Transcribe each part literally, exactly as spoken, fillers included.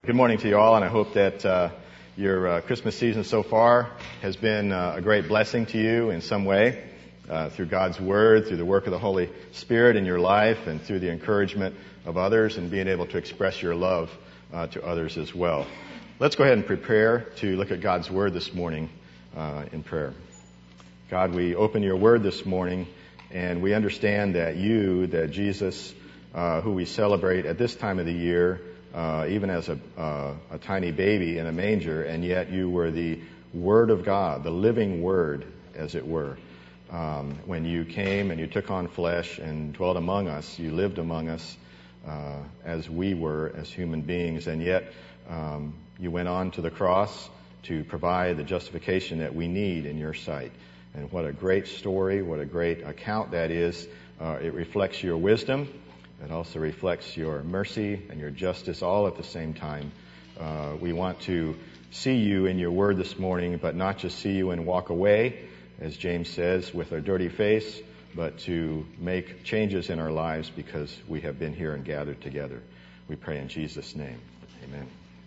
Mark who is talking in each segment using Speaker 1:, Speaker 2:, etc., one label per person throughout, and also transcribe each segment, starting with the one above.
Speaker 1: Good morning to you all, and I hope that uh, your uh, Christmas season so far has been uh, a great blessing to you in some way, uh, through God's Word, through the work of the Holy Spirit in your life, and through the encouragement of others, and being able to express your love uh, to others as well. Let's go ahead and prepare to look at God's Word this morning uh, in prayer. God, we open your Word this morning, and we understand that you, that Jesus, uh, who we celebrate at this time of the year, Uh, even as a, uh, a tiny baby in a manger, and yet you were the Word of God, the living Word, as it were. Um, when you came and you took on flesh and dwelt among us, you lived among us uh, as we were, as human beings, and yet um, you went on to the cross to provide the justification that we need in your sight. And what a great story, what a great account that is. Uh, it reflects your wisdom. It also reflects your mercy and your justice all at the same time. Uh, we want to see you in your word this morning, but not just see you and walk away, as James says, with a dirty face, but to make changes in our lives because we have been here and gathered together. We pray in Jesus' name. Amen.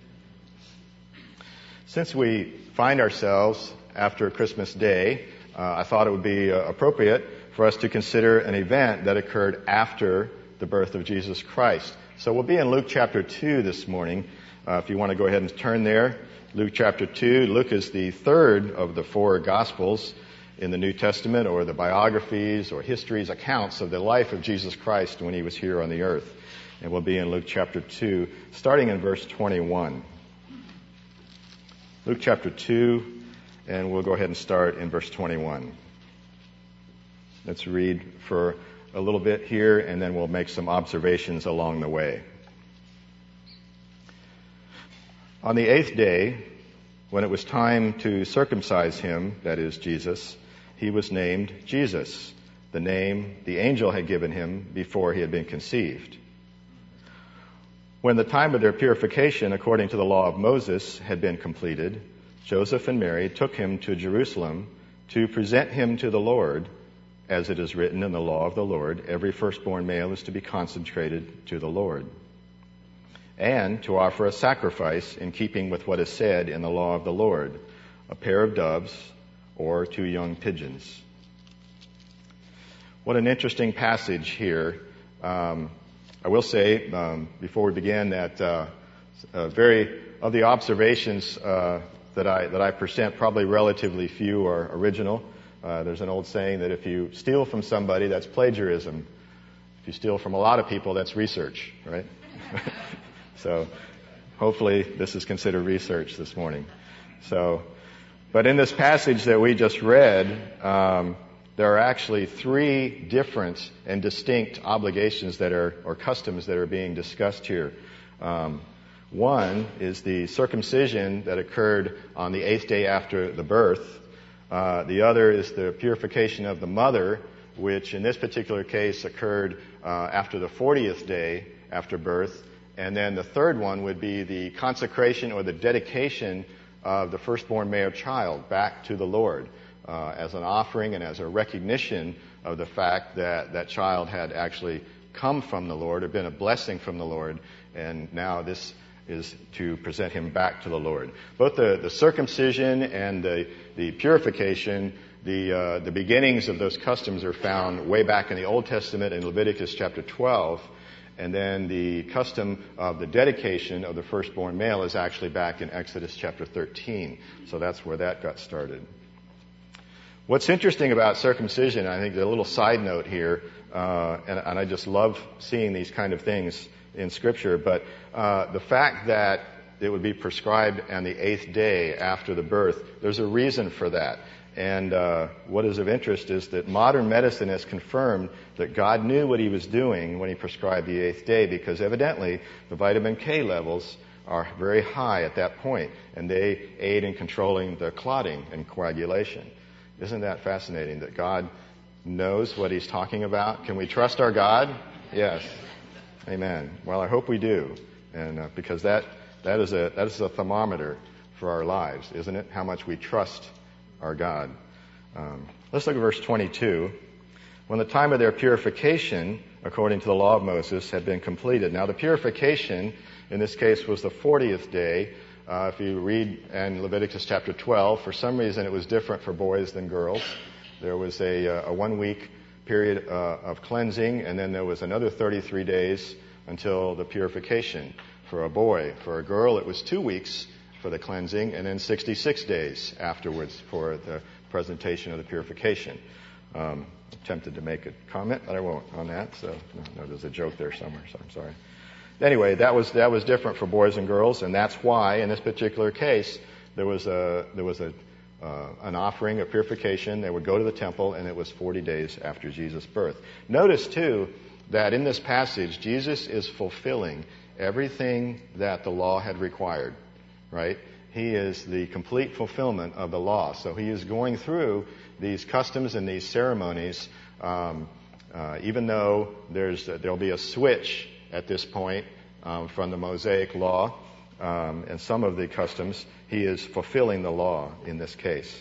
Speaker 1: Since we find ourselves after Christmas Day, uh, I thought it would be uh, appropriate for us to consider an event that occurred after the birth of Jesus Christ. So we'll be in Luke chapter two this morning. Uh, if you want to go ahead and turn there, Luke chapter two. Luke is the third of the four Gospels in the New Testament, or the biographies or histories, accounts of the life of Jesus Christ when he was here on the earth. And we'll be in Luke chapter two, starting in verse twenty-one. Luke chapter two, and we'll go ahead and start in verse twenty-one. Let's read for a little bit here, and then we'll make some observations along the way. On the eighth day, when it was time to circumcise him, that is Jesus, he was named Jesus, the name the angel had given him before he had been conceived. When the time of their purification, according to the law of Moses, had been completed, Joseph and Mary took him to Jerusalem to present him to the Lord. As it is written in the law of the Lord, every firstborn male is to be consecrated to the Lord, and to offer a sacrifice in keeping with what is said in the law of the Lord, a pair of doves or two young pigeons. What an interesting passage here. Um, I will say, um, before we begin, that uh, uh, very of the observations uh, that I that I present, probably relatively few are original. Uh, there's an old saying that if you steal from somebody, that's plagiarism. If you steal from a lot of people, that's research, right? So hopefully this is considered research this morning. So, but in this passage that we just read, um, there are actually three different and distinct obligations that are, or customs that are being discussed here. Um, one is the circumcision that occurred on the eighth day after the birth. Uh, the other is the purification of the mother, which in this particular case occurred uh, after the fortieth day after birth. And then the third one would be the consecration or the dedication of the firstborn male child back to the Lord uh, as an offering and as a recognition of the fact that that child had actually come from the Lord or been a blessing from the Lord. And now this is to present him back to the Lord. Both the, the circumcision and the, the purification, the, uh, the beginnings of those customs are found way back in the Old Testament in Leviticus chapter twelve. And then the custom of the dedication of the firstborn male is actually back in Exodus chapter thirteen. So that's where that got started. What's interesting about circumcision, I think a little side note here, uh, and, and I just love seeing these kind of things in Scripture, but uh, the fact that it would be prescribed on the eighth day after the birth, there's a reason for that. And uh, what is of interest is that modern medicine has confirmed that God knew what he was doing when he prescribed the eighth day, because evidently the vitamin K levels are very high at that point, and they aid in controlling the clotting and coagulation. Isn't that fascinating that God knows what he's talking about? Can we trust our God? Yes. Amen. Well, I hope we do, and uh, because that that is a that is a thermometer for our lives, isn't it? How much we trust our God. Um, let's look at verse twenty-two. when the time of their purification, according to the law of Moses, had been completed. Now, the purification, in this case, was the fortieth day. Uh, if you read in Leviticus chapter twelve, for some reason it was different for boys than girls. There was a, a one-week period uh, of cleansing, and then there was another thirty-three days until the purification for a boy. For a girl, it was two weeks for the cleansing, and then sixty-six days afterwards for the presentation of the purification. Um, I'm tempted to make a comment, but I won't on that. So, no, no, there's a joke there somewhere, so I'm sorry. Anyway, that was that was different for boys and girls, and that's why, in this particular case, there was a there was a uh, an offering of purification. They would go to the temple, and it was forty days after Jesus' birth. Notice too that in this passage, Jesus is fulfilling everything that the law had required. Right? He is the complete fulfillment of the law. So he is going through these customs and these ceremonies, um, uh, even though there's there'll be a switch at this point um, from the Mosaic law um, and some of the customs. He is fulfilling the law in this case.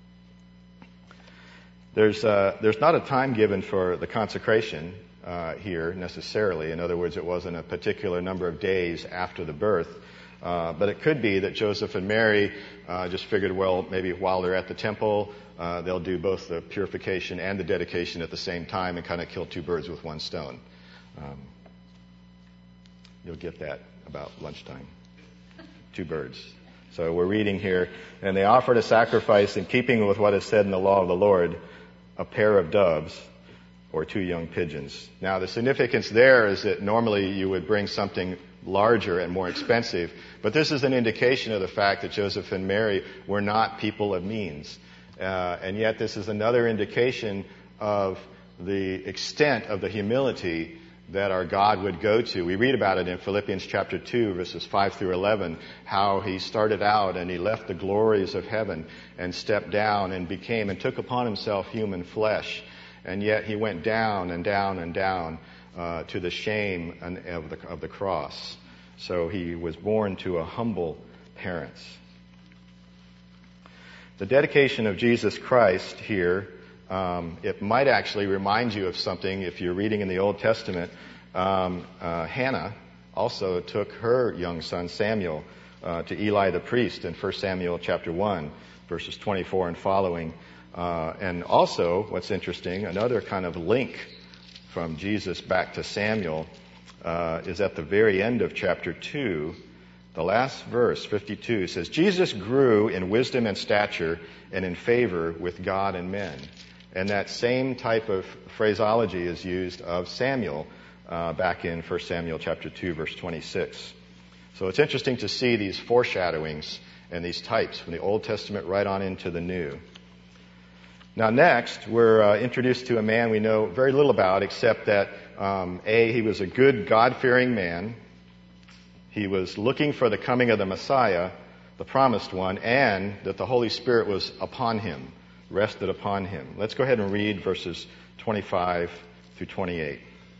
Speaker 1: There's uh, there's not a time given for the consecration uh, here necessarily. In other words, it wasn't a particular number of days after the birth. Uh, but it could be that Joseph and Mary uh, just figured, well, maybe while they're at the temple, uh, they'll do both the purification and the dedication at the same time and kind of kill two birds with one stone. Um, you'll get that about lunchtime. Two birds. So we're reading here, and they offered a sacrifice in keeping with what is said in the law of the Lord, a pair of doves or two young pigeons. Now, the significance there is that normally you would bring something larger and more expensive, but this is an indication of the fact that Joseph and Mary were not people of means. Uh, and yet this is another indication of the extent of the humility that our God would go to. We read about it in Philippians chapter two, verses five through eleven, how he started out and he left the glories of heaven and stepped down and became and took upon himself human flesh. And yet he went down and down and down uh, to the shame of the, of the cross. So he was born to a humble parents. The dedication of Jesus Christ here, um, it might actually remind you of something if you're reading in the Old Testament. Um, uh, Hannah also took her young son Samuel uh, to Eli the priest in First Samuel chapter one, verses twenty-four and following. Uh, and also, what's interesting, another kind of link from Jesus back to Samuel uh, is at the very end of chapter two. The last verse, fifty-two, says, Jesus grew in wisdom and stature and in favor with God and men. And that same type of phraseology is used of Samuel uh, back in First Samuel chapter two, verse twenty-six. So it's interesting to see these foreshadowings and these types from the Old Testament right on into the New. Now next, we're uh, introduced to a man we know very little about, except that, um, A, he was a good, God-fearing man. He was looking for the coming of the Messiah, the promised one, and that the Holy Spirit was upon him, rested upon him. Let's go ahead and read verses twenty-five through twenty-eight.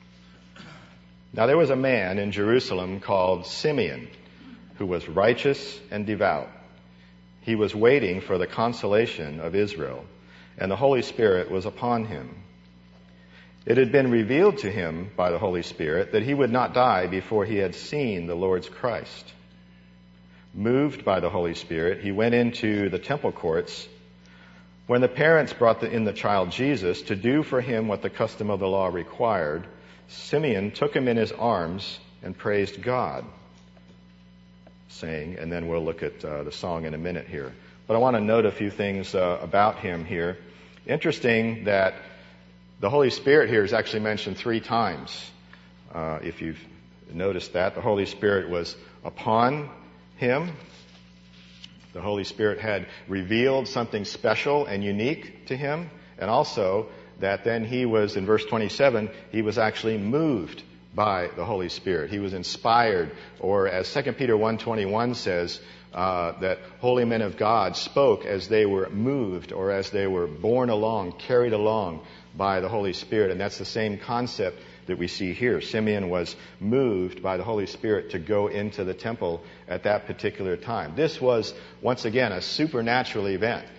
Speaker 1: Now there was a man in Jerusalem called Simeon, who was righteous and devout. He was waiting for the consolation of Israel, and the Holy Spirit was upon him. It had been revealed to him by the Holy Spirit that he would not die before he had seen the Lord's Christ. Moved by the Holy Spirit, he went into the temple courts. When the parents brought the, in the child Jesus to do for him what the custom of the law required, Simeon took him in his arms and praised God, saying, and then we'll look at uh, the song in a minute here. But I want to note a few things uh, about him here. Interesting that the Holy Spirit here is actually mentioned three times. Uh, if you've noticed that, the Holy Spirit was upon him. The Holy Spirit had revealed something special and unique to him. And also that then he was, in verse twenty-seven, he was actually moved by the Holy Spirit. He was inspired, or as Second Peter one twenty-one says, uh, that holy men of God spoke as they were moved or as they were borne along, carried along by the Holy Spirit. And that's the same concept that we see here. Simeon was moved by the Holy Spirit to go into the temple at that particular time. This was, once again, a supernatural event.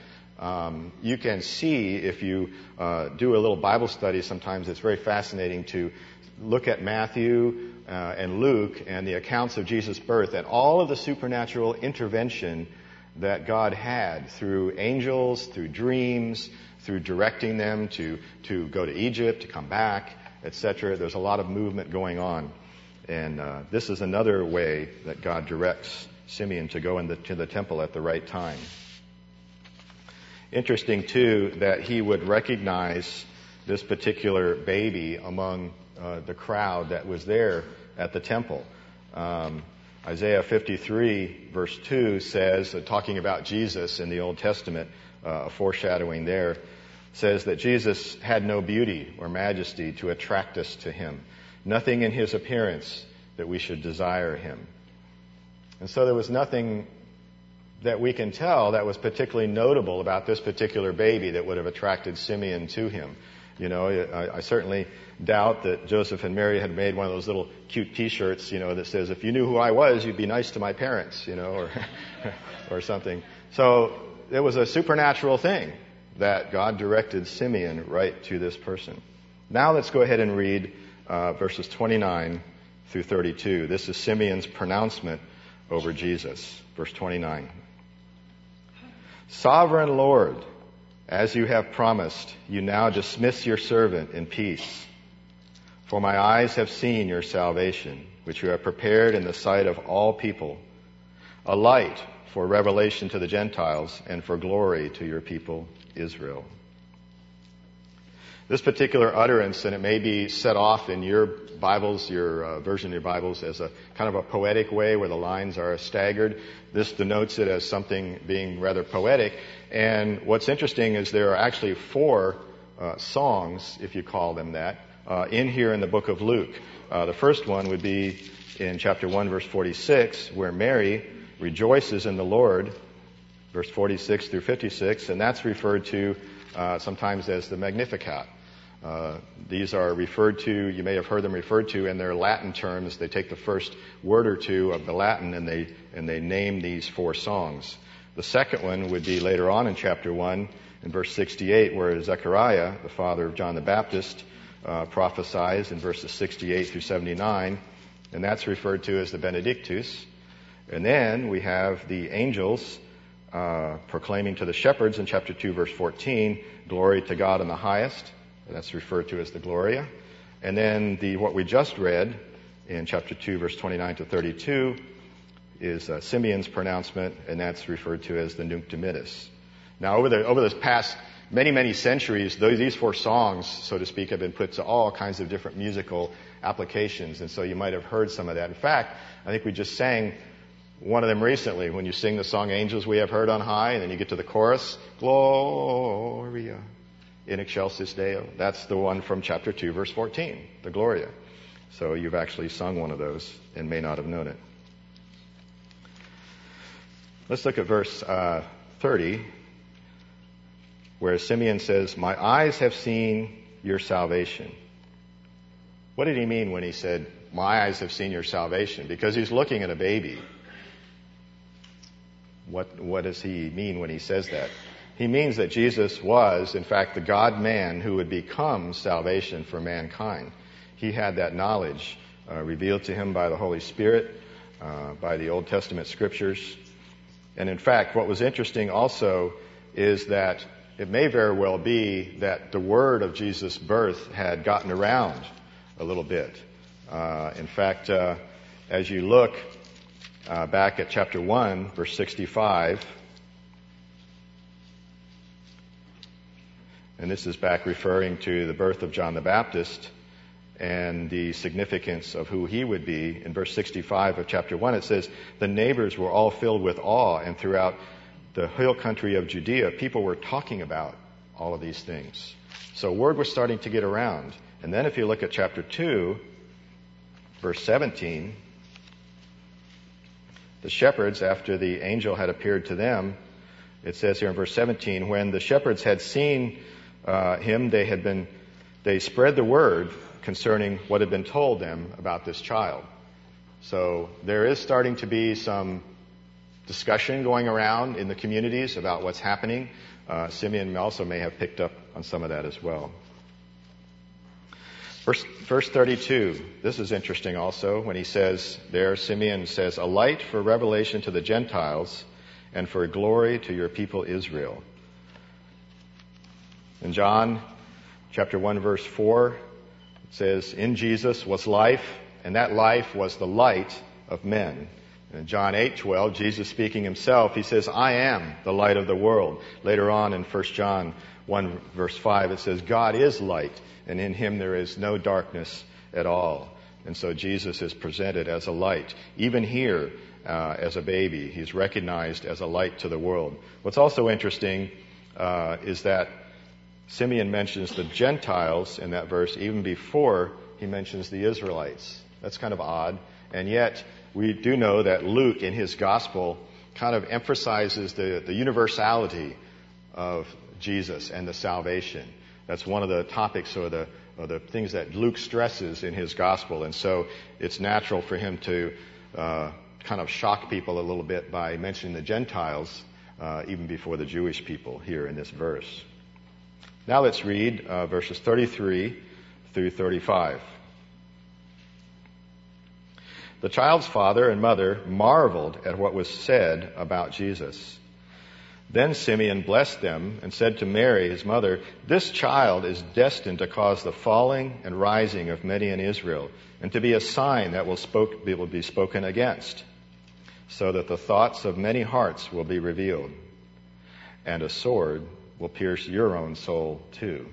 Speaker 1: Um, you can see, if you uh, do a little Bible study, sometimes it's very fascinating to look at Matthew uh, and Luke and the accounts of Jesus' birth and all of the supernatural intervention that God had through angels, through dreams, through directing them to, to go to Egypt, to come back, et cetera. There's a lot of movement going on. And uh, this is another way that God directs Simeon to go into to the temple at the right time. Interesting, too, that he would recognize this particular baby among uh, the crowd that was there at the temple. Um, Isaiah fifty-three, verse two says, uh, talking about Jesus in the Old Testament, uh, a foreshadowing there, says that Jesus had no beauty or majesty to attract us to him. Nothing in his appearance that we should desire him. And so there was nothing that we can tell that was particularly notable about this particular baby that would have attracted Simeon to him. You know, I, I certainly doubt that Joseph and Mary had made one of those little cute T-shirts, you know, that says, if you knew who I was, you'd be nice to my parents, you know, or or something. So it was a supernatural thing that God directed Simeon right to this person. Now let's go ahead and read uh, verses twenty-nine through thirty-two. This is Simeon's pronouncement over Jesus. Verse twenty-nine. Sovereign Lord, as you have promised, you now dismiss your servant in peace. For my eyes have seen your salvation, which you have prepared in the sight of all people, a light for revelation to the Gentiles and for glory to your people Israel. This particular utterance, and it may be set off in your Bibles, your uh, version of your Bibles, as a kind of a poetic way where the lines are staggered. This denotes it as something being rather poetic. And what's interesting is there are actually four uh, songs, if you call them that, uh, in here in the book of Luke. Uh, the first one would be in chapter one, verse forty-six, where Mary rejoices in the Lord, verse forty-six through fifty-six, and that's referred to uh, sometimes as the Magnificat. Uh, these are referred to, you may have heard them referred to in their Latin terms. They take the first word or two of the Latin and they and they name these four songs. The second one would be later on in chapter one, in verse sixty-eight, where Zechariah, the father of John the Baptist, uh, prophesies in verses sixty-eight through seventy-nine, and that's referred to as the Benedictus. And then we have the angels uh, proclaiming to the shepherds in chapter two, verse fourteen, glory to God in the highest. That's referred to as the Gloria. And then the what we just read in chapter two, verse twenty-nine to thirty-two is uh, Simeon's pronouncement, and that's referred to as the Nunc Dimittis. Now, over the over this past many, many centuries, those, these four songs, so to speak, have been put to all kinds of different musical applications, and so you might have heard some of that. In fact, I think we just sang one of them recently when you sing the song Angels We Have Heard on High, and then you get to the chorus, Gloria in excelsis Deo. That's the one from chapter two, verse fourteen, the Gloria. So you've actually sung one of those and may not have known it. Let's look at verse uh, thirty, where Simeon says, my eyes have seen your salvation. What did he mean when he said, my eyes have seen your salvation? Because he's looking at a baby. What, what does he mean when he says that? He means that Jesus was, in fact, the God-man who would become salvation for mankind. He had that knowledge uh, revealed to him by the Holy Spirit, uh, by the Old Testament scriptures. And in fact, what was interesting also is that it may very well be that the word of Jesus' birth had gotten around a little bit. Uh, in fact, uh, as you look uh, back at chapter one, verse sixty-five, and this is back referring to the birth of John the Baptist and the significance of who he would be. In verse sixty-five of chapter one, it says, the neighbors were all filled with awe, and throughout the hill country of Judea, people were talking about all of these things. So word was starting to get around. And then if you look at chapter two, verse seventeen, the shepherds, after the angel had appeared to them, it says here in verse seventeen, when the shepherds had seen uh, him, they had been, they spread the word concerning what had been told them about this child. So there is starting to be some discussion going around in the communities about what's happening. Uh, Simeon also may have picked up on some of that as well. Verse, verse thirty-two, this is interesting also when he says there, Simeon says, a light for revelation to the Gentiles and for glory to your people Israel. In John chapter one verse four, it says, in Jesus was life, and that life was the light of men. And in John eight twelve, Jesus speaking himself, he says, I am the light of the world. Later on in First John one verse five, it says, God is light, and in him there is no darkness at all. And so Jesus is presented as a light. Even here, uh, as a baby, he's recognized as a light to the world. What's also interesting uh, is that Simeon mentions the Gentiles in that verse even before he mentions the Israelites. That's kind of odd. And yet, we do know that Luke, in his gospel, kind of emphasizes the, the universality of Jesus and the salvation. That's one of the topics or the, or the things that Luke stresses in his gospel. And so it's natural for him to uh, kind of shock people a little bit by mentioning the Gentiles uh, even before the Jewish people here in this verse. Now let's read uh, verses thirty-three through thirty-five. The child's father and mother marveled at what was said about Jesus. Then Simeon blessed them and said to Mary, his mother, this child is destined to cause the falling and rising of many in Israel, and to be a sign that will, spoke, will be spoken against, so that the thoughts of many hearts will be revealed, and a sword will pierce your own soul too.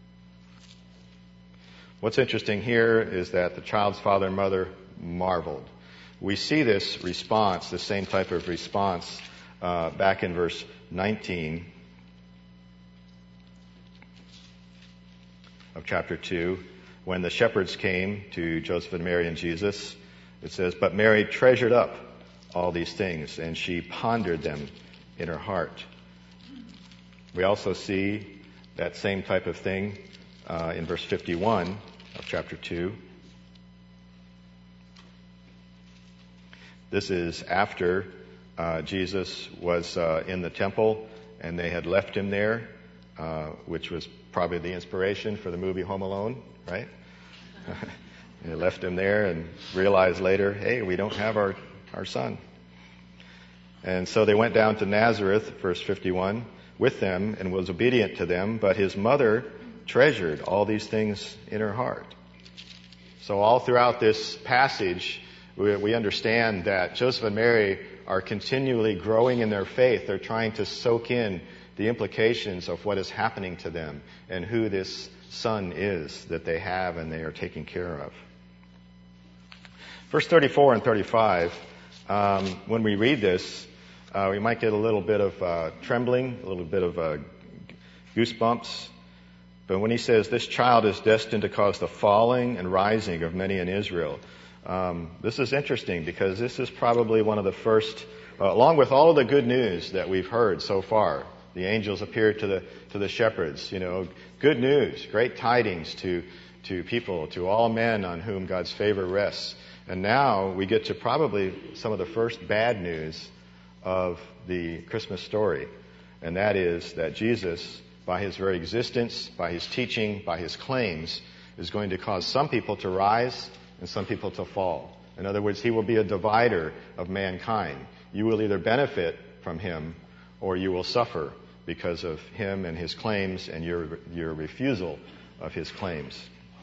Speaker 1: What's interesting here is that the child's father and mother marveled. We see this response, the same type of response, uh, back in verse nineteen of chapter two, when the shepherds came to Joseph and Mary and Jesus. It says, but Mary treasured up all these things, and she pondered them in her heart. We also see that same type of thing uh, in verse fifty-one of chapter two. This is after uh, Jesus was uh, in the temple and they had left him there, uh, which was probably the inspiration for the movie Home Alone, right? They left him there and realized later, hey, we don't have our, our son. And so they went down to Nazareth, verse fifty-one, with them and was obedient to them, but his mother treasured all these things in her heart. So all throughout this passage, we, we understand that Joseph and Mary are continually growing in their faith. They're trying to soak in the implications of what is happening to them and who this son is that they have and they are taking care of. Verse thirty-four and thirty-five, um, when we read this, uh, we might get a little bit of uh, trembling, a little bit of uh, goosebumps. But when he says, this child is destined to cause the falling and rising of many in Israel, um, this is interesting because this is probably one of the first, uh, along with all of the good news that we've heard so far. The angels appeared to the to the shepherds, you know, good news, great tidings to to people, to all men on whom God's favor rests. And now we get to probably some of the first bad news of the Christmas story. And that is that Jesus, by his very existence, by his teaching, by his claims, is going to cause some people to rise and some people to fall. In other words, he will be a divider of mankind. You will either benefit from him or you will suffer because of him and his claims and your your refusal of his claims.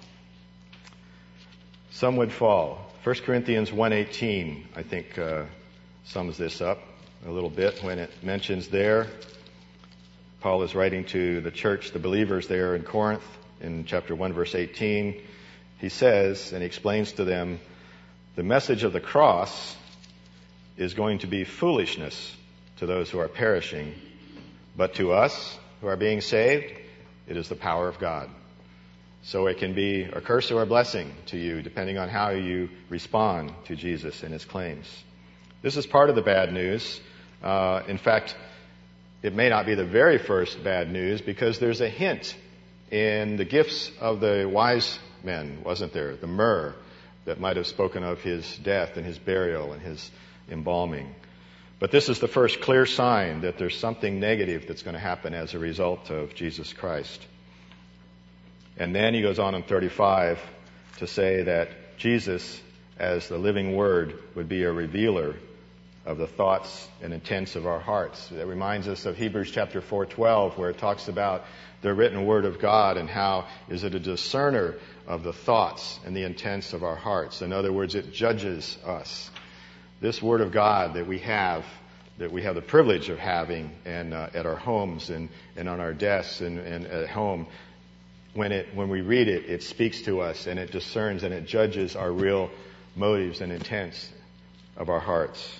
Speaker 1: Some would fall. First Corinthians one eighteen, I think, uh, sums this up a little bit when it mentions there. Paul is writing to the church, the believers there in Corinth, in chapter one, verse eighteen. He says, and he explains to them, the message of the cross is going to be foolishness to those who are perishing, but to us who are being saved, it is the power of God. So it can be a curse or a blessing to you, depending on how you respond to Jesus and his claims. This is part of the bad news. Uh, in fact, it may not be the very first bad news because there's a hint in the gifts of the wise men, wasn't there? The myrrh that might have spoken of his death and his burial and his embalming. But this is the first clear sign that there's something negative that's going to happen as a result of Jesus Christ. And then he goes on in thirty-five to say that Jesus, as the living Word, would be a revealer of the thoughts and intents of our hearts. That reminds us of Hebrews chapter four twelve, where it talks about the written Word of God and how is it a discerner of the thoughts and the intents of our hearts. In other words, it judges us. This Word of God that we have, that we have the privilege of having and uh, at our homes and, and on our desks and, and at home, when it when we read it, it speaks to us and it discerns and it judges our real motives and intents of our hearts.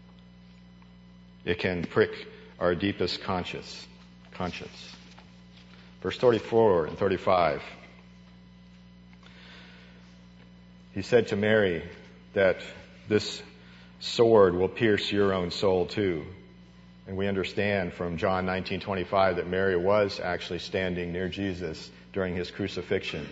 Speaker 1: It can prick our deepest conscience. conscience. Verse thirty-four and thirty-five. He said to Mary that this sword will pierce your own soul too. And we understand from John nineteen twenty-five that Mary was actually standing near Jesus during his crucifixion.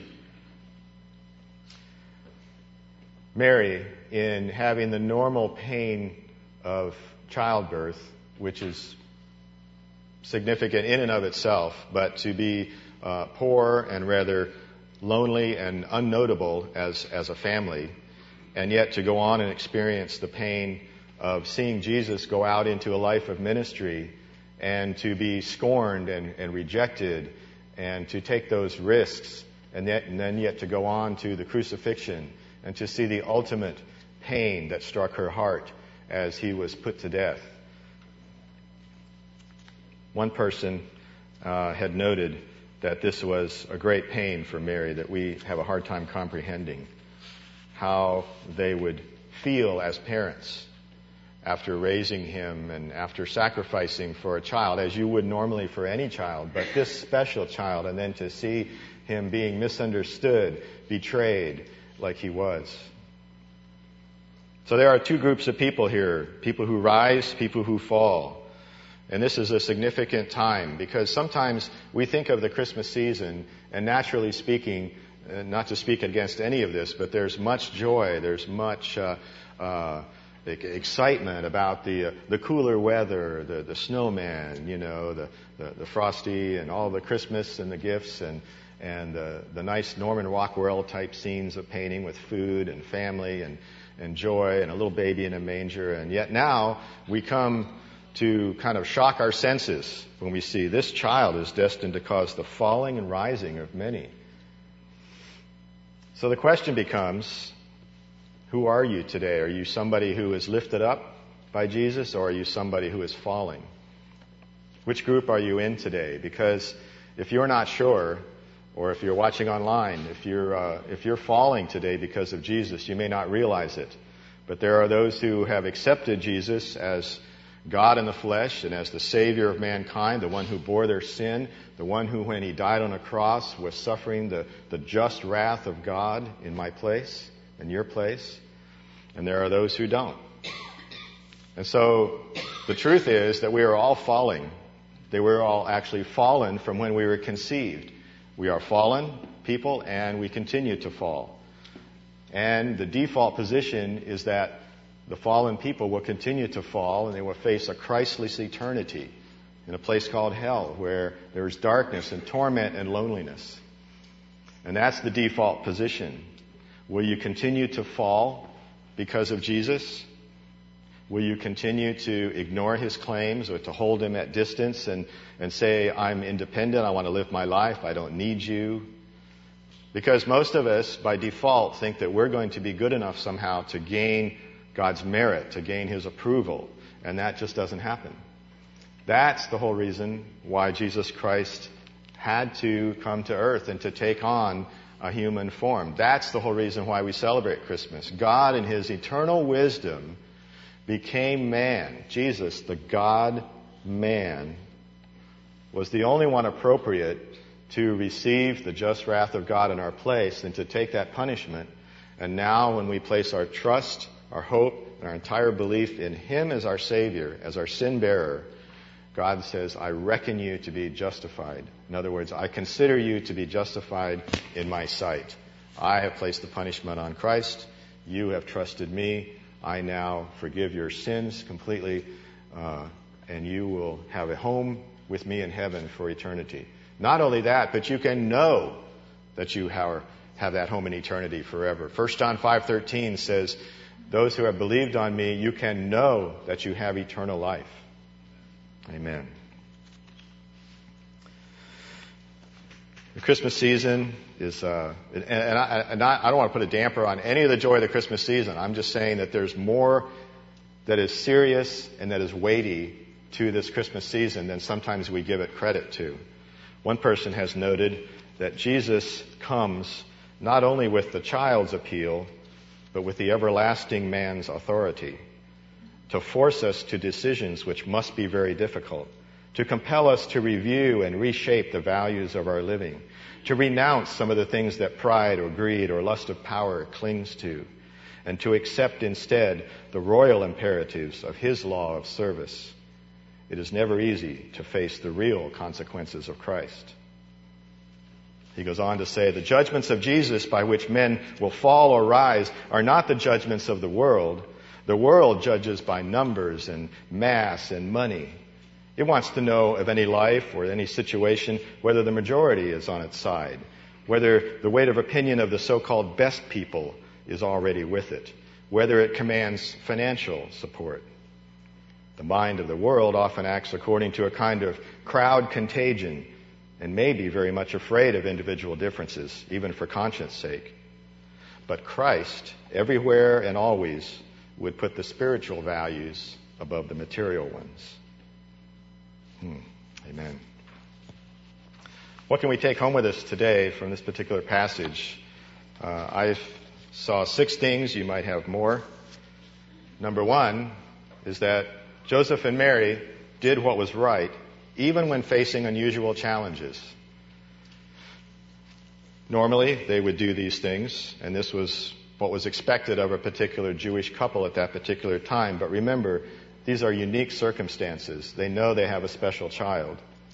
Speaker 1: Mary, in having the normal pain of childbirth, which is significant in and of itself, but to be uh, poor and rather lonely and unnotable as, as a family, and yet to go on and experience the pain of seeing Jesus go out into a life of ministry and to be scorned and, and rejected and to take those risks and, yet, and then yet to go on to the crucifixion and to see the ultimate pain that struck her heart as he was put to death. One person uh, had noted that this was a great pain for Mary, that we have a hard time comprehending how they would feel as parents after raising him and after sacrificing for a child, as you would normally for any child, but this special child, and then to see him being misunderstood, betrayed like he was. So there are two groups of people here, people who rise, people who fall. And this is a significant time because sometimes we think of the Christmas season, and naturally speaking, uh, not to speak against any of this, but there's much joy, there's much uh, uh, excitement about the uh, the cooler weather, the, the snowman, you know, the, the, the frosty and all the Christmas and the gifts and and uh, the nice Norman Rockwell type scenes of painting with food and family and, and joy and a little baby in a manger. And yet now we come to kind of shock our senses when we see this child is destined to cause the falling and rising of many. So the question becomes, who are you today? Are you somebody who is lifted up by Jesus, or are you somebody who is falling? Which group are you in today? Because if you're not sure, or if you're watching online, if you're uh, if you're falling today because of Jesus, you may not realize it. But there are those who have accepted Jesus as God in the flesh and as the Savior of mankind, the one who bore their sin, the one who, when he died on a cross, was suffering the, the just wrath of God in my place, in your place. And there are those who don't. And so the truth is that we are all falling. They were all actually fallen from when we were conceived. We are fallen people and we continue to fall. And the default position is that the fallen people will continue to fall and they will face a Christless eternity in a place called hell where there is darkness and torment and loneliness. And that's the default position. Will you continue to fall because of Jesus? Will you continue to ignore his claims or to hold him at distance and, and say, I'm independent, I want to live my life, I don't need you? Because most of us, by default, think that we're going to be good enough somehow to gain God's merit, to gain his approval. And that just doesn't happen. That's the whole reason why Jesus Christ had to come to earth and to take on a human form. That's the whole reason why we celebrate Christmas. God, in his eternal wisdom, became man. Jesus, the God-man, was the only one appropriate to receive the just wrath of God in our place and to take that punishment. And now when we place our trust, our hope, and our entire belief in him as our Savior, as our sin bearer, God says, I reckon you to be justified. In other words, I consider you to be justified in my sight. I have placed the punishment on Christ. You have trusted me. I now forgive your sins completely. uh, and you will have a home with me in heaven for eternity. Not only that, but you can know that you have, have that home in eternity forever. First John five thirteen says, those who have believed on me, you can know that you have eternal life. Amen. The Christmas season is, uh, and, and, I, and I, I don't want to put a damper on any of the joy of the Christmas season. I'm just saying that there's more that is serious and that is weighty to this Christmas season than sometimes we give it credit to. One person has noted that Jesus comes not only with the child's appeal, but with the everlasting man's authority, to force us to decisions which must be very difficult, to compel us to review and reshape the values of our living, to renounce some of the things that pride or greed or lust of power clings to, and to accept instead the royal imperatives of His law of service. It is never easy to face the real consequences of Christ. He goes on to say, the judgments of Jesus by which men will fall or rise are not the judgments of the world. The world judges by numbers and mass and money. It wants to know of any life or any situation whether the majority is on its side, whether the weight of opinion of the so-called best people is already with it, whether it commands financial support. The mind of the world often acts according to a kind of crowd contagion and may be very much afraid of individual differences, even for conscience sake. But Christ, everywhere and always, would put the spiritual values above the material ones. Hmm. Amen. What can we take home with us today from this particular passage? Uh, I saw six things. You might have more. Number one is that Joseph and Mary did what was right, even when facing unusual challenges. Normally, they would do these things, and this was what was expected of a particular Jewish couple at that particular time. But remember, these are unique circumstances. They know they have a special child.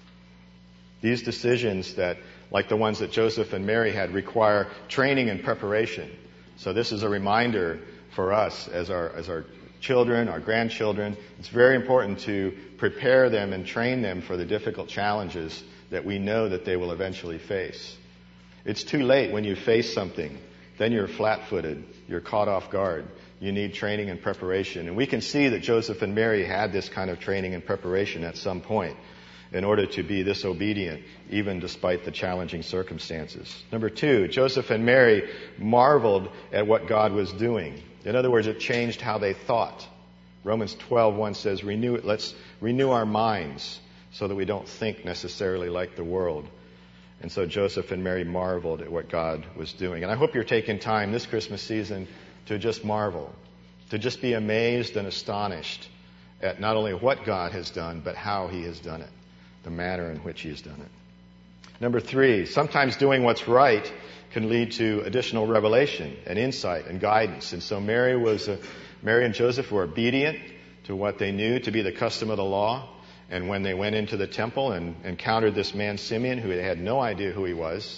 Speaker 1: These decisions that, like the ones that Joseph and Mary had, require training and preparation. So this is a reminder for us as our, as our children, our grandchildren. It's very important to prepare them and train them for the difficult challenges that we know that they will eventually face. It's too late when you face something. Then you're flat-footed. You're caught off guard. You need training and preparation. And we can see that Joseph and Mary had this kind of training and preparation at some point in order to be this obedient, even despite the challenging circumstances. Number two, Joseph and Mary marveled at what God was doing. In other words, it changed how they thought. Romans twelve one says, "Renew, let's renew our minds so that we don't think necessarily like the world." And so Joseph and Mary marveled at what God was doing. And I hope you're taking time this Christmas season to just marvel, to just be amazed and astonished at not only what God has done, but how He has done it, the manner in which He has done it. Number three, sometimes doing what's right can lead to additional revelation and insight and guidance. And so Mary was, a, Mary and Joseph were obedient to what they knew to be the custom of the law. And when they went into the temple and encountered this man Simeon, who they had no idea who he was,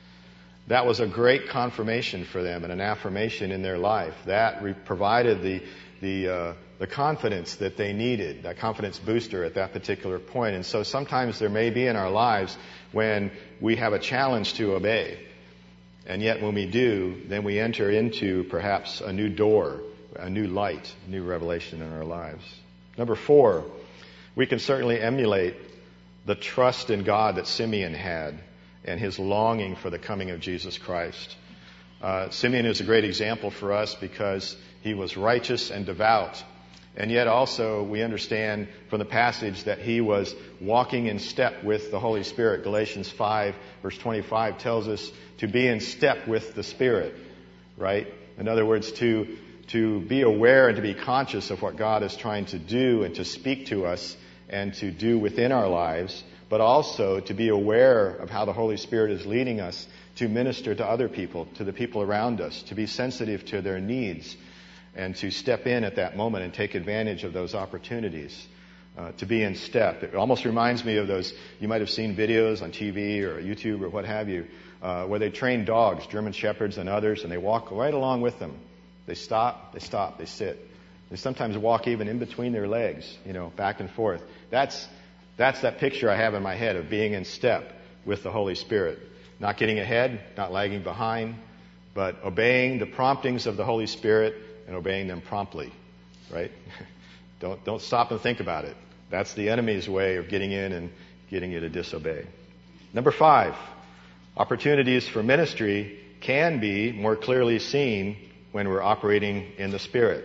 Speaker 1: that was a great confirmation for them and an affirmation in their life. That re- provided the the uh, the confidence that they needed, that confidence booster at that particular point. And so sometimes there may be in our lives when we have a challenge to obey. And yet when we do, then we enter into perhaps a new door, a new light, a new revelation in our lives. Number four, we can certainly emulate the trust in God that Simeon had and his longing for the coming of Jesus Christ. Uh, Simeon is a great example for us because he was righteous and devout. And yet also we understand from the passage that he was walking in step with the Holy Spirit. Galatians five verse twenty-five tells us to be in step with the Spirit, right? In other words, to to be aware and to be conscious of what God is trying to do and to speak to us and to do within our lives, but also to be aware of how the Holy Spirit is leading us to minister to other people, to the people around us, to be sensitive to their needs, and to step in at that moment and take advantage of those opportunities, uh, to be in step. It almost reminds me of those, you might have seen videos on T V or YouTube or what have you, uh, where they train dogs, German Shepherds and others, and they walk right along with them. They stop, they stop, they sit. They sometimes walk even in between their legs, you know, back and forth. That's, that's that picture I have in my head of being in step with the Holy Spirit. Not getting ahead, not lagging behind, but obeying the promptings of the Holy Spirit and obeying them promptly, right? don't, don't stop and think about it. That's the enemy's way of getting in and getting you to disobey. Number five, opportunities for ministry can be more clearly seen when we're operating in the Spirit.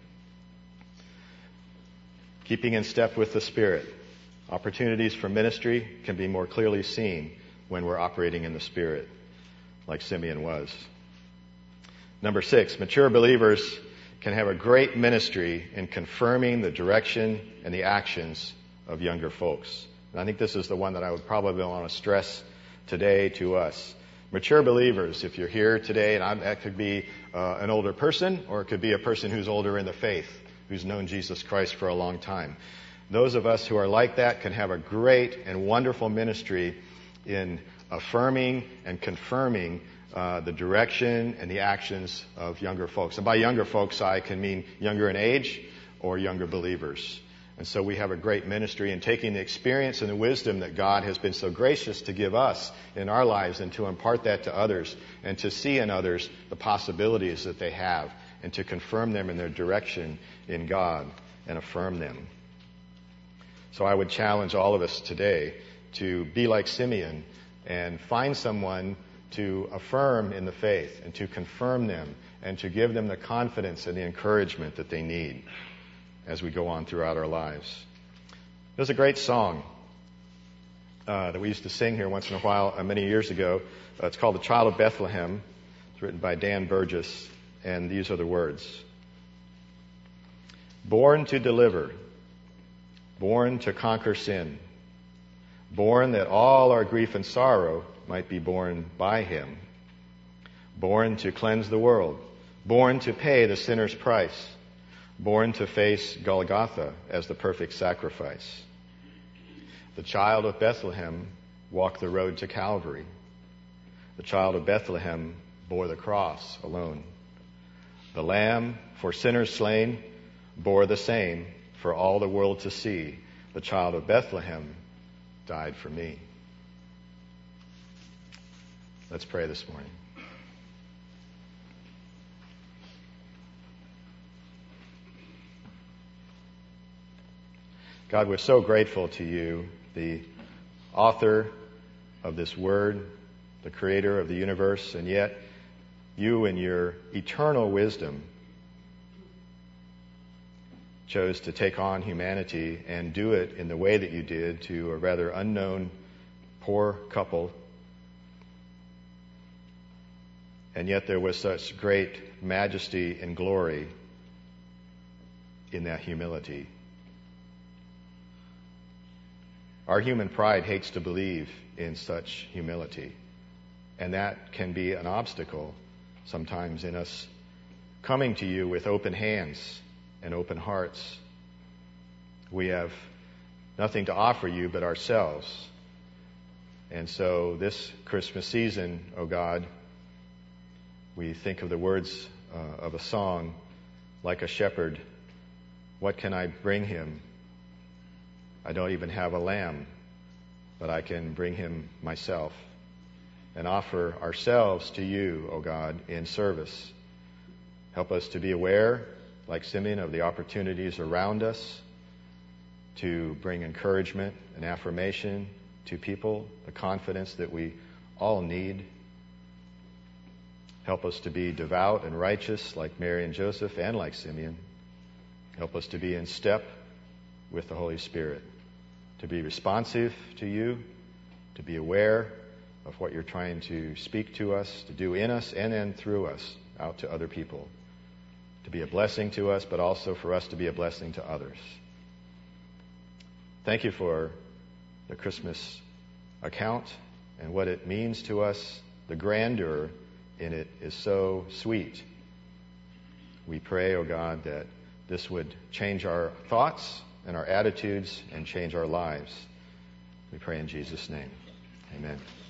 Speaker 1: Keeping in step with the Spirit. Opportunities for ministry can be more clearly seen when we're operating in the Spirit, like Simeon was. Number six, mature believers can have a great ministry in confirming the direction and the actions of younger folks. And I think this is the one that I would probably want to stress today to us. Mature believers, if you're here today, and I, that could be uh, an older person, or it could be a person who's older in the faith, who's known Jesus Christ for a long time. Those of us who are like that can have a great and wonderful ministry in affirming and confirming uh, the direction and the actions of younger folks. And by younger folks, I can mean younger in age or younger believers. And so we have a great ministry in taking the experience and the wisdom that God has been so gracious to give us in our lives and to impart that to others and to see in others the possibilities that they have and to confirm them in their direction in God and affirm them. So I would challenge all of us today to be like Simeon and find someone to affirm in the faith and to confirm them and to give them the confidence and the encouragement that they need as we go on throughout our lives. There's a great song uh, that we used to sing here once in a while uh, many years ago. Uh, it's called The Child of Bethlehem. It's written by Dan Burgess, and these are the words. Born to deliver, born to conquer sin, born that all our grief and sorrow might be borne by him, born to cleanse the world, born to pay the sinner's price, born to face Golgotha as the perfect sacrifice. The child of Bethlehem walked the road to Calvary. The child of Bethlehem bore the cross alone. The Lamb for sinners slain bore the same for all the world to see. The child of Bethlehem died for me. Let's pray this morning. God, we're so grateful to you, the author of this word, the creator of the universe, and yet you in your eternal wisdom chose to take on humanity and do it in the way that you did to a rather unknown poor couple. And yet there was such great majesty and glory in that humility. Our human pride hates to believe in such humility. And that can be an obstacle sometimes in us coming to you with open hands and open hearts. We have nothing to offer you but ourselves. And so this Christmas season, O God, we think of the words uh, of a song, like a shepherd, what can I bring him? I don't even have a lamb, but I can bring him myself and offer ourselves to you, O God, in service. Help us to be aware, like Simeon, of the opportunities around us to bring encouragement and affirmation to people, the confidence that we all need. Help us to be devout and righteous like Mary and Joseph and like Simeon. Help us to be in step with the Holy Spirit, to be responsive to you, to be aware of what you're trying to speak to us, to do in us and then through us out to other people, to be a blessing to us, but also for us to be a blessing to others. Thank you for the Christmas account and what it means to us. The grandeur in it is so sweet. We pray, O God, that this would change our thoughts and our attitudes and change our lives. We pray in Jesus' name. Amen.